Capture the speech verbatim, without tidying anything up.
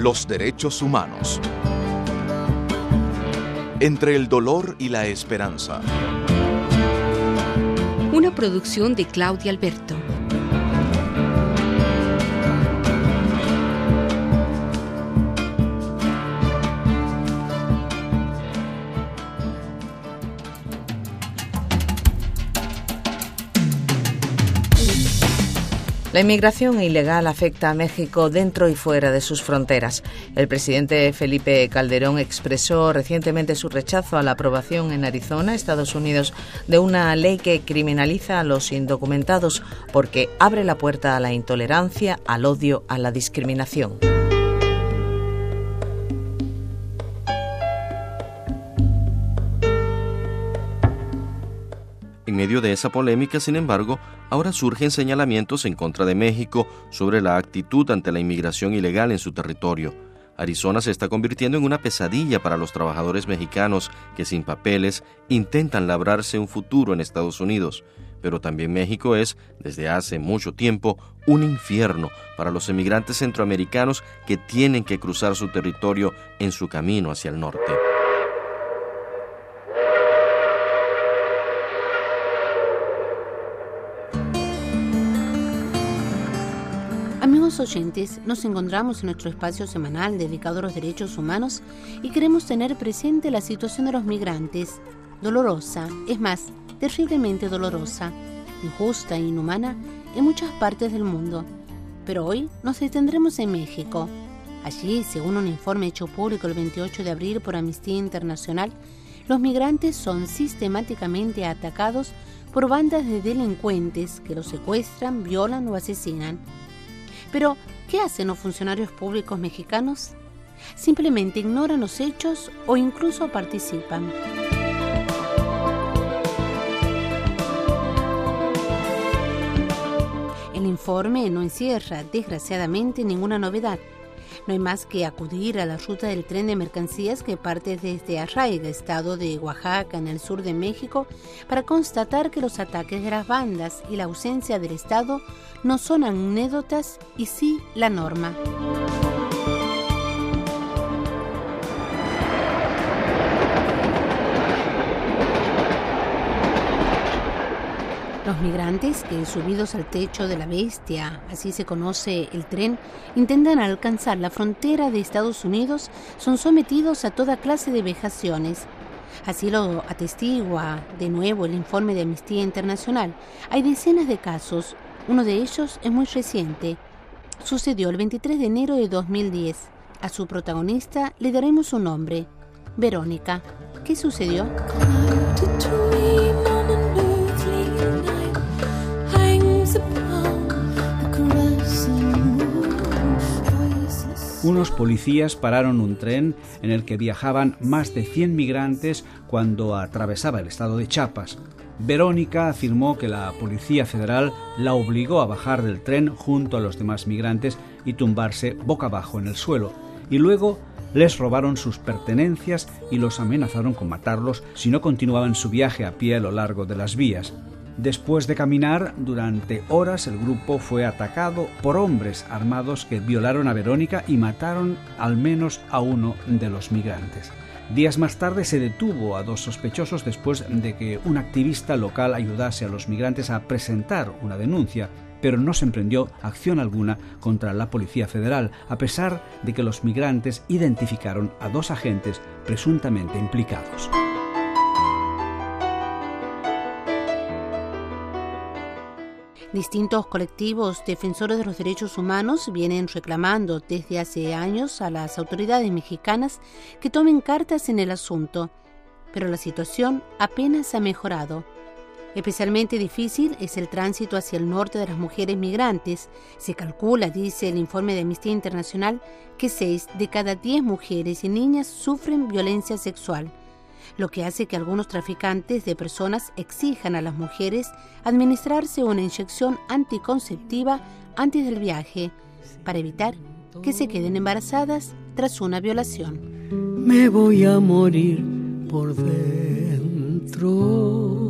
Los derechos humanos. Entre el dolor y la esperanza. Una producción de Claudia Alberto. La inmigración ilegal afecta a México dentro y fuera de sus fronteras. El presidente Felipe Calderón expresó recientemente su rechazo a la aprobación en Arizona, Estados Unidos, de una ley que criminaliza a los indocumentados porque abre la puerta a la intolerancia, al odio, a la discriminación. En medio de esa polémica, sin embargo, ahora surgen señalamientos en contra de México sobre la actitud ante la inmigración ilegal en su territorio. Arizona se está convirtiendo en una pesadilla para los trabajadores mexicanos que sin papeles intentan labrarse un futuro en Estados Unidos. Pero también México es, desde hace mucho tiempo, un infierno para los emigrantes centroamericanos que tienen que cruzar su territorio en su camino hacia el norte. Amigos oyentes, nos encontramos en nuestro espacio semanal dedicado a los derechos humanos y queremos tener presente la situación de los migrantes, dolorosa, es más, terriblemente dolorosa, injusta e inhumana en muchas partes del mundo. Pero hoy nos detendremos en México. Allí, según un informe hecho público el veintiocho de abril por Amnistía Internacional, los migrantes son sistemáticamente atacados por bandas de delincuentes que los secuestran, violan o asesinan. Pero, ¿qué hacen los funcionarios públicos mexicanos? Simplemente ignoran los hechos o incluso participan. El informe no encierra, desgraciadamente, ninguna novedad. No hay más que acudir a la ruta del tren de mercancías que parte desde Arraiga, estado de Oaxaca, en el sur de México, para constatar que los ataques de las bandas y la ausencia del Estado no son anécdotas y sí la norma. Los migrantes que, subidos al techo de la bestia, así se conoce el tren, intentan alcanzar la frontera de Estados Unidos, son sometidos a toda clase de vejaciones. Así lo atestigua de nuevo el informe de Amnistía Internacional. Hay decenas de casos, uno de ellos es muy reciente. Sucedió el veintitrés de enero de dos mil diez. A su protagonista le daremos su nombre, Verónica. ¿Qué sucedió? Unos policías pararon un tren en el que viajaban más de cien migrantes cuando atravesaba el estado de Chiapas. Verónica afirmó que la Policía Federal la obligó a bajar del tren junto a los demás migrantes y tumbarse boca abajo en el suelo, y luego les robaron sus pertenencias y los amenazaron con matarlos si no continuaban su viaje a pie a lo largo de las vías. Después de caminar durante horas, el grupo fue atacado por hombres armados que violaron a Verónica y mataron al menos a uno de los migrantes. Días más tarde se detuvo a dos sospechosos después de que un activista local ayudase a los migrantes a presentar una denuncia, pero no se emprendió acción alguna contra la Policía Federal, a pesar de que los migrantes identificaron a dos agentes presuntamente implicados. Distintos colectivos defensores de los derechos humanos vienen reclamando desde hace años a las autoridades mexicanas que tomen cartas en el asunto, pero la situación apenas ha mejorado. Especialmente difícil es el tránsito hacia el norte de las mujeres migrantes. Se calcula, dice el informe de Amnistía Internacional, que seis de cada diez mujeres y niñas sufren violencia sexual, lo que hace que algunos traficantes de personas exijan a las mujeres administrarse una inyección anticonceptiva antes del viaje para evitar que se queden embarazadas tras una violación. Me voy a morir por dentro.